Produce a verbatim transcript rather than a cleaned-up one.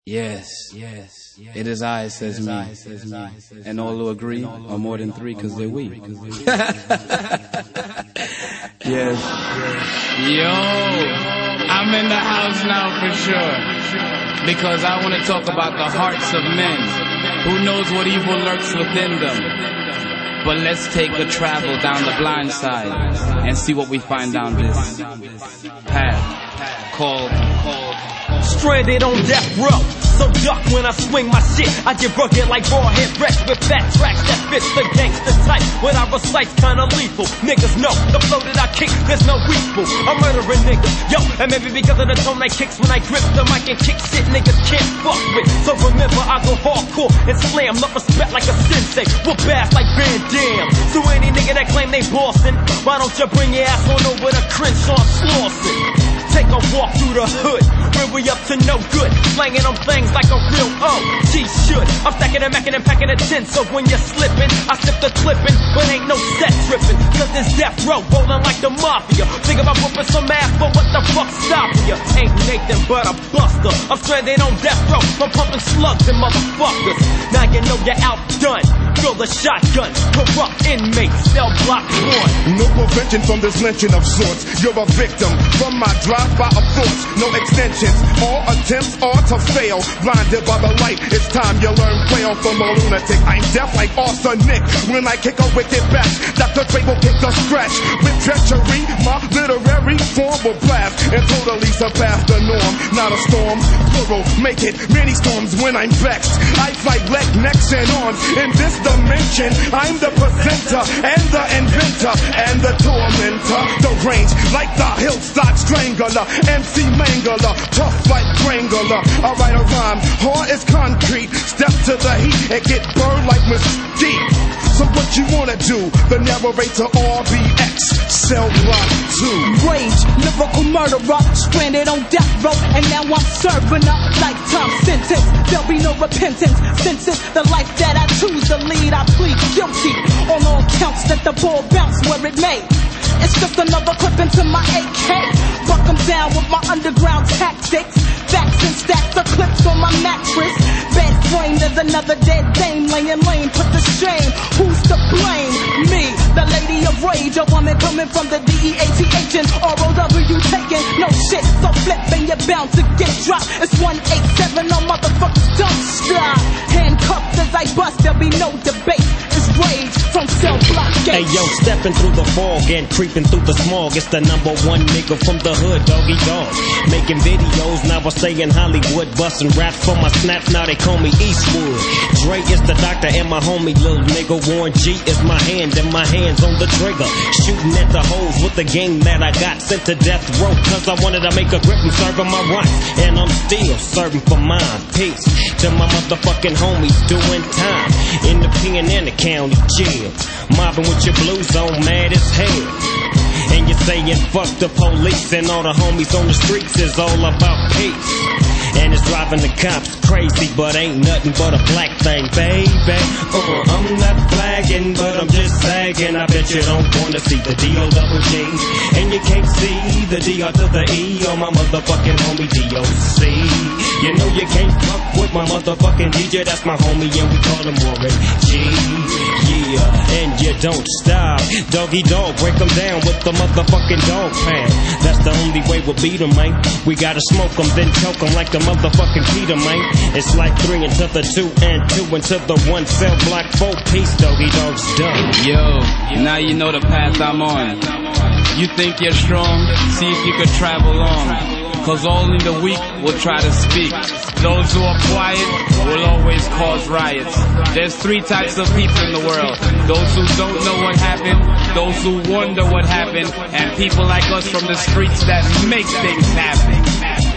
Yes, yes, it is I, says me, and all who agree are more than three because they're we. Yes. Yo, I'm in the house now for sure, because I want to talk about the hearts of men. Who knows what evil lurks within them? But let's take a travel down the blind side and see what we find down this path called, called Stranded on death row, so duck when I swing my shit. I get rugged like raw head wrecked with fat tracks that fits the gangster type. When I recite's kinda lethal, niggas know the flow that I kick, there's no equal. I'm murdering niggas, yo, and maybe because of the tone I kicks when I grip the mic and kick shit niggas can't fuck with. So remember, I go hardcore and slam, not respect like a sensei, whoop ass like Van Damme. So any nigga that claim they bossin', why don't you bring your ass on over to Crenshaw Slauson? Take a walk through the hood, when we up to no good, slanging on things like a real O G should. I'm stacking and macking and packing a tin, so when you're slipping, I slip the clipping, but ain't no set tripping, cause this death row rolling like the mafia. Think about whooping some ass, but what the fuck stopping you? Ain't Nathan but a buster. I'm stranded on death row, I'm pumping slugs and motherfuckers. Now you know you're outdone. Fill the shotgun, corrupt inmates, cell block one. No prevention from this lynching of sorts. You're a victim from my drive-by of thoughts. No extensions, all attempts are to fail. Blinded by the light, it's time you learn quail from a lunatic. I'm deaf like arsenic when I kick a wicked bash. Doctor Dre will kick the scratch with treachery. My literary form will blast and totally surpass the norm. Not a storm, plural, make it many storms when I'm vexed. I fight leg, necks, and arms in this dimension. I'm the presenter and the inventor and the tormentor. The range like the hillside strangler, M C Mangler, tough like Strangler. I write a rhyme, hard as concrete. Step to the heat and get burned like mesquite. So what you wanna do? The narrator R B X, cell block two. Rage, lyrical murderer, stranded on death row, and now I'm serving a lifetime sentence. There'll be no repentance, since it's the life that I choose to lead. I plead guilty on all counts that the ball bounce where it may. It's just another clip into my A K. Buck 'em down with my underground tactics. Facts and stacks of clips on my mattress. Bed frame, there's another dead dame laying lame. Put to shame, who's to blame? Me, the lady of rage, a woman coming from the D E A T H and R O W taking no shit. So flip and you're bound to get dropped. It's one eight seven, no motherfuckers don't stop. Handcuffed as I bust, there'll be no debate. It's rage from cell block gate. Hey yo, stepping through the fog and creeping through the smog. It's the number one nigga from the hood, Doggy Dog. Making videos, now I stay in Hollywood. Busting raps for my snaps, now they call me Eastwood. Dre is the doctor and my homie, little nigga. Warren G is my hand and my hands on the trigger. Shooting at the hoes with the game that I got. Sent to death row cause I wanted to make a grip and serving my rights. And I'm still serving for mine. Peace to my motherfucking homies doing time in the P and N County jail. Mobbing with your blues on, mad as hell. And you're saying fuck the police and all the homies on the streets is all about peace. And it's driving the cops crazy, but ain't nothing but a black thing, baby. Uh, I'm not flagging, but I'm just sagging. I bet you don't wanna see the D O double G. And you can't see the D R to the E or my motherfucking homie D O C. You know you can't fuck with my motherfucking D J, that's my homie and we call him Warren G. Yeah, and you don't stop. Doggy Dog, break them down with the motherfucking dog pound. That's the only way we'll beat them, man. We gotta smoke them, then choke them like the motherfucking Peter, man. It's like three into the two and two into the one. Cell block four piece, Doggy Dog's done. Yo, now you know the path I'm on. You think you're strong? See if you could travel on. Cause only the weak will try to speak. Those who are quiet will always cause riots. There's three types of people in the world. Those who don't know what happened, those who wonder what happened, and people like us from the streets that make things happen.